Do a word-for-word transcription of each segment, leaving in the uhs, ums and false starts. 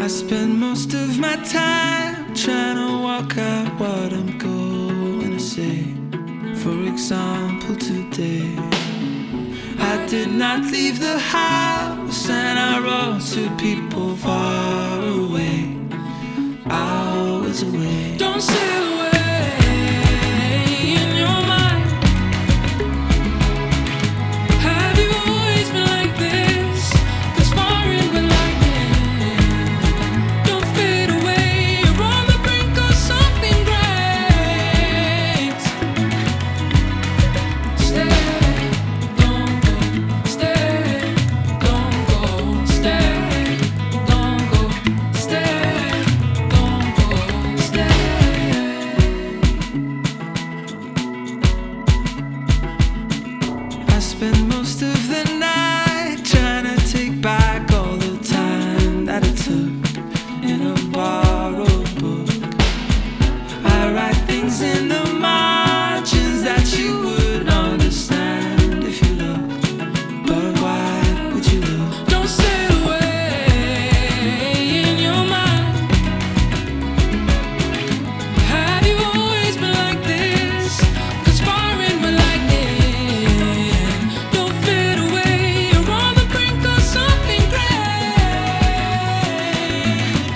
I spend most of my time trying to walk out what I'm going to say. For example, today I did not leave the house and I wrote to people far away, hours away. Don't sail away in your mind. Have you always been like this? Conspiring with lightning. Don't fade away. You're on the brink of something great. Stay, don't go. Stay, don't go. Stay, don't go. Stay, don't go. Stay. I spend most of the night trying to take back all the time that it took in a borrowed book. I write things in the margins that you would understand if you looked, but why would you look? Don't sail away in your mind. Have you always been like this? Conspiring with lightning. Don't fade away. You're on the brink of something great.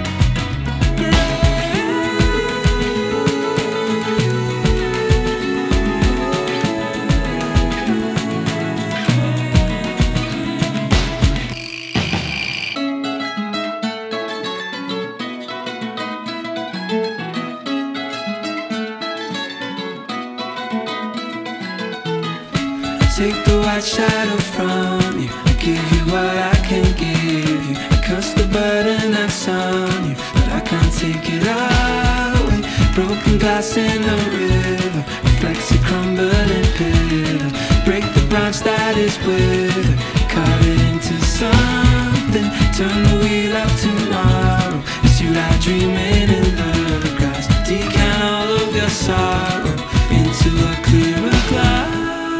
Take the white shadow from you. I give you what I can give you. I curse the burden that's on you, but I can't take it away. Broken glass in the river reflects a crumbling pillar. Break the branch that is withered, cut it into something. Turn the wheel of tomorrow as you lie dreaming in the grass. Decant all of your sorrow into a clearer glass.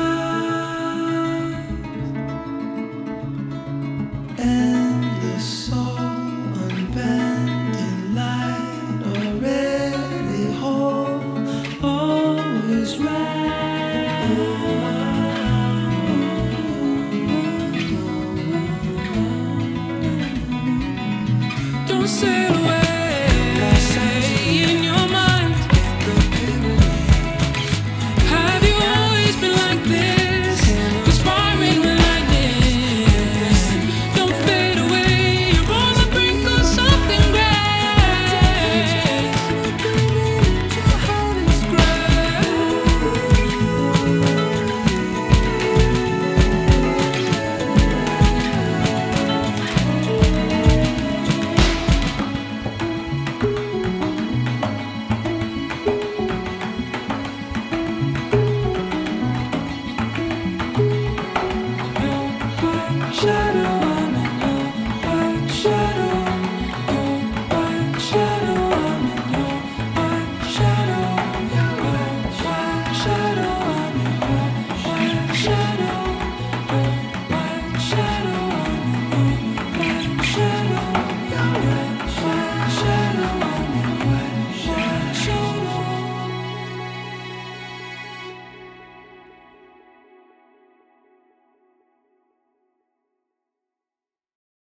Endless soul, unbending light, already whole, always right.